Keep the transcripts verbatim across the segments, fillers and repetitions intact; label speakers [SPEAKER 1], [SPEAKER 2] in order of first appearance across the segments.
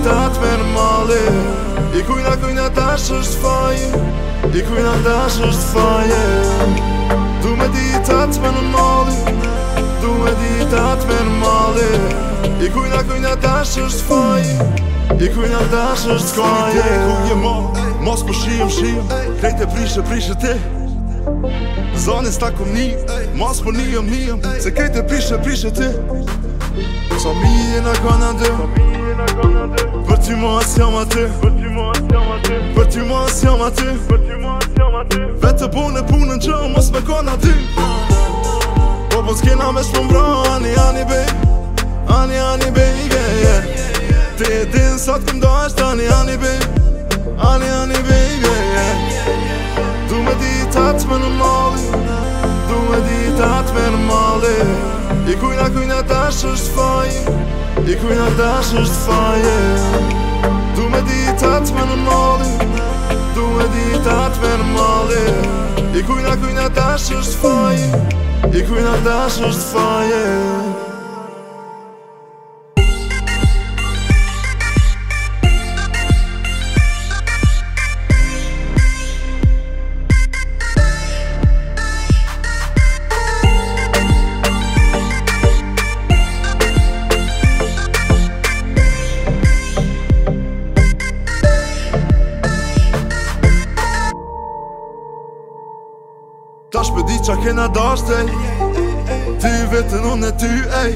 [SPEAKER 1] ditat me në mali I kujna kujna tash është faje I kujna tash është faje Du me ditat me në mali Du me ditat me në mali I kujna kujna tash është faje I kujna tash është faje
[SPEAKER 2] Ku je ma, mos ku shiem shiem Krejt e prishe prishe ti Zani s'ta kum një, mos po njëm njëm Se krejt e prishe prishe ti
[SPEAKER 1] Sa mi e na kana dy Për ty ma as jam aty Për ty ma as jam aty Vete punë e punën që mos me kana ty Po po s'kena me shpëmbra Ani, ani, babe Ani, ani, baby, yeah Ti e din sa t'këm do është Ani, ani, babe Ani, ani, baby, yeah Du me ditat me në mali Du me ditat me në mali I kujna kujna tash është faje I kujna tash është faje Du me ditat me në mali Du me ditat me në mali I kujna kujna tash është faje I kujna tash është faje
[SPEAKER 2] Tash për di qa kena dasht, ej Ty vetën unë e ty, ej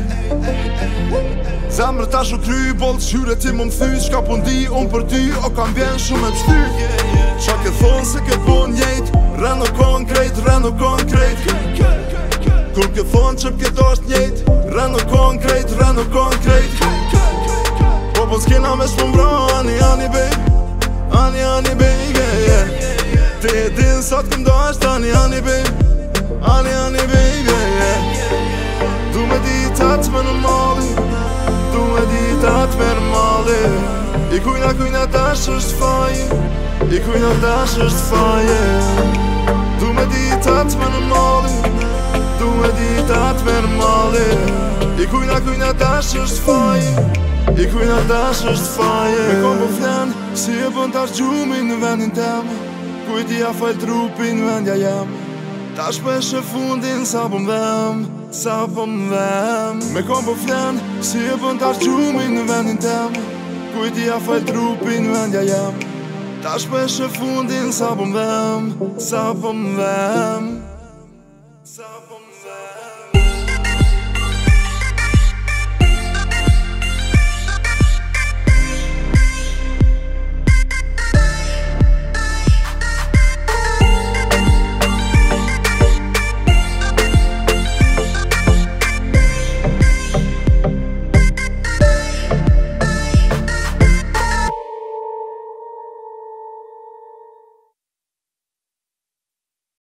[SPEAKER 2] Zemrë tash u kry, bolë qyre ti më më thy Qka po ndi unë për ty, o kam vjen shumë e pështy Qa ke thonë se ke po njejt Reno konkret, reno konkret Kur ke thonë që ke dasht njejt Reno konkret, reno konkret Po po s'kena me shpëmbra, ani, ani, babe Ani, ani, baby, yeah Ti e din sa t'këm dasht, ani, ani, babe Ani, ani, baby, yeah Du me ditat me në mali Du me ditat me në mali I kujna kujna tash është faje I kujna tash është faje Du me ditat me në mali Du me ditat me në mali I kujna kujna tash është faje I kujna tash është faje Me kom po flen, si e bën tash gjumin në vendin tem Kujti ja fal trupin në vendja jem Tash peshe fundin sa po m'dhem Sa po m'dhem Me kom po flen, si e bën tash gjumin në vendin tem Kujti ja fal trupin në vendja jem Tash peshe fundin sa po m'dhem Sa po m'dhem Sa po m'dhem